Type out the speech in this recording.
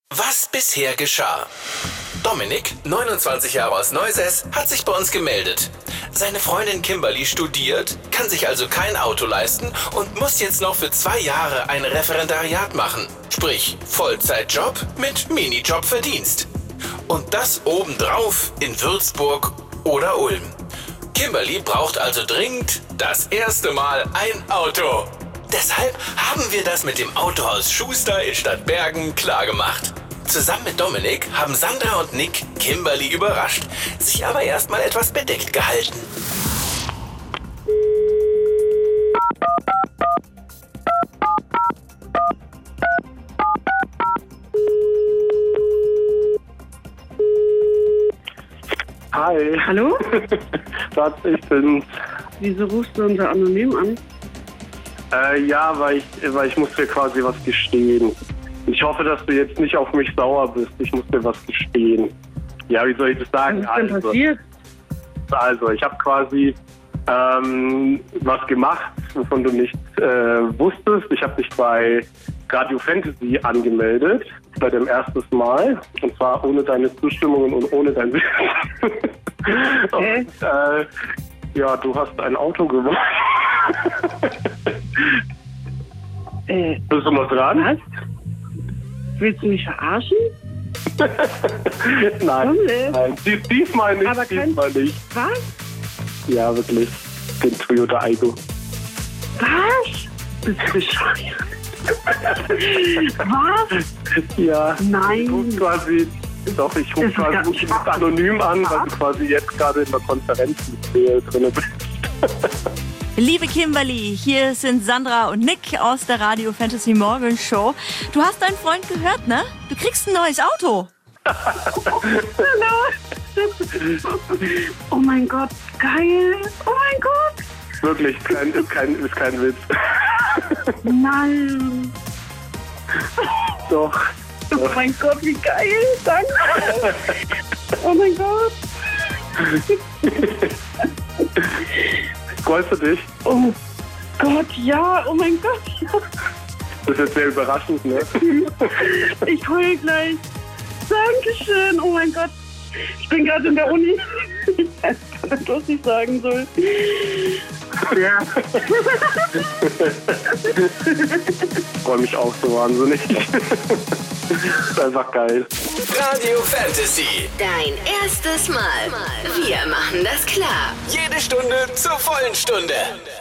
Was bisher geschah? Dominik, 29 Jahre aus Neusäß, hat sich bei uns gemeldet. Seine Freundin Kimberly studiert, kann sich also kein Auto leisten und muss jetzt noch für 2 Jahre ein Referendariat machen. Sprich, Vollzeitjob mit Minijobverdienst. Und das obendrauf in Würzburg oder Ulm. Kimberly braucht also dringend das erste Mal ein Auto. Deshalb haben wir das mit dem Autohaus Schuster in Stadtbergen klargemacht. Zusammen mit Dominik haben Sandra und Nick Kimberly überrascht, sich aber erstmal etwas bedeckt gehalten. Hi. Hallo? Was, ich bin's. Wieso rufst du unser Anonym an? Ja, weil ich muss dir quasi was gestehen. Ich hoffe, dass du jetzt nicht auf mich sauer bist. Ich muss dir was gestehen. Ja, wie soll ich das sagen? Was ist denn passiert? Also, ich habe quasi was gemacht, wovon du nicht wusstest. Ich habe dich bei Radio Fantasy angemeldet, bei dem ersten Mal. Und zwar ohne deine Zustimmung und ohne dein Wissen. Und, ja, du hast ein Auto gewonnen. Bist du noch dran? Was? Willst du mich verarschen? Nein, nein. Diesmal nicht. Aber diesmal nicht. Was? Ja, wirklich. Den Toyota Aygo. Was? Bist du bescheuert? Was? Ja. Nein. Ich rufe quasi anonym an, weil du quasi jetzt gerade in der Konferenz mit mir drin bist. Liebe Kimberly, hier sind Sandra und Nick aus der Radio Fantasy Morgen Show. Du hast deinen Freund gehört, ne? Du kriegst ein neues Auto. Oh mein Gott, geil. Oh mein Gott. Wirklich, ist kein Witz. Nein. Doch. Oh mein Gott, wie geil. Danke. Oh mein Gott. Freust du dich? Oh Gott, ja. Oh mein Gott, ja. Das ist jetzt sehr überraschend, ne? Ich heul gleich. Dankeschön. Oh mein Gott. Ich bin gerade in der Uni. Ich weiß gar nicht, was ich sagen soll. Ja. Ich freue mich auch so wahnsinnig. Das ist einfach geil. Radio Fantasy. Dein erstes Mal. Wir machen das klar. Jede Stunde zur vollen Stunde.